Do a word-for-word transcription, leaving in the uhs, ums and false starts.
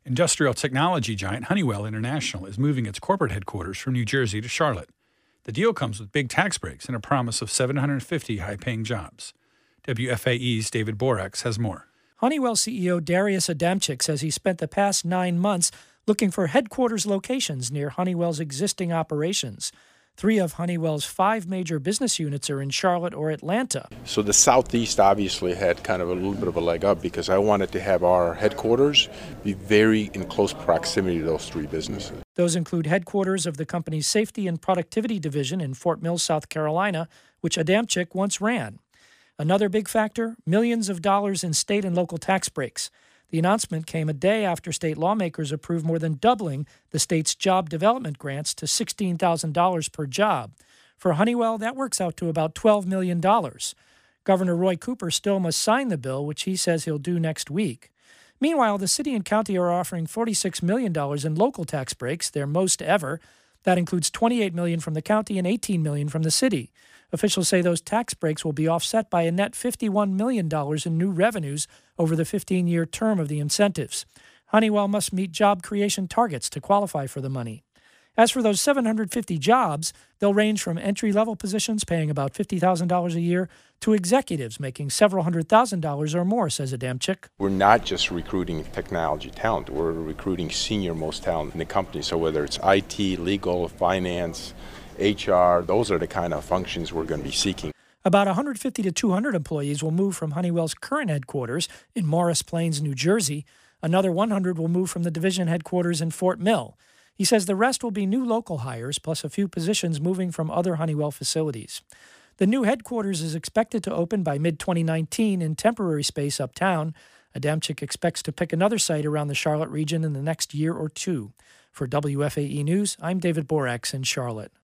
Industrial technology giant Honeywell International is moving its corporate headquarters from New Jersey to Charlotte. The deal comes with big tax breaks and a promise of seven hundred fifty high-paying jobs. W F A E's David Borax has more. Honeywell C E O Darius Adamczyk says he spent the past nine months looking for headquarters locations near Honeywell's existing operations. Three of Honeywell's five major business units are in Charlotte or Atlanta. So the Southeast obviously had kind of a little bit of a leg up because I wanted to have our headquarters be very in close proximity to those three businesses. Those include headquarters of the company's Safety and Productivity Division in Fort Mill, South Carolina, which Adamczyk once ran. Another big factor, millions of dollars in state and local tax breaks. The announcement came a day after state lawmakers approved more than doubling the state's job development grants to sixteen thousand dollars per job. For Honeywell, that works out to about twelve million dollars. Governor Roy Cooper still must sign the bill, which he says he'll do next week. Meanwhile, the city and county are offering forty-six million dollars in local tax breaks, their most ever. That includes twenty-eight million dollars from the county and eighteen million dollars from the city. Officials say those tax breaks will be offset by a net fifty-one million dollars in new revenues over the fifteen-year term of the incentives. Honeywell must meet job creation targets to qualify for the money. As for those seven hundred fifty jobs, they'll range from entry-level positions paying about fifty thousand dollars a year to executives making several hundred thousand dollars or more, says Adamczyk. We're not just recruiting technology talent, we're recruiting senior-most talent in the company. So whether it's I T, legal, finance, H R, those are the kind of functions we're going to be seeking. About one hundred fifty to two hundred employees will move from Honeywell's current headquarters in Morris Plains, New Jersey. Another one hundred will move from the division headquarters in Fort Mill. He says the rest will be new local hires, plus a few positions moving from other Honeywell facilities. The new headquarters is expected to open by mid twenty nineteen in temporary space uptown. Adamczyk expects to pick another site around the Charlotte region in the next year or two. For W F A E News, I'm David Borax in Charlotte.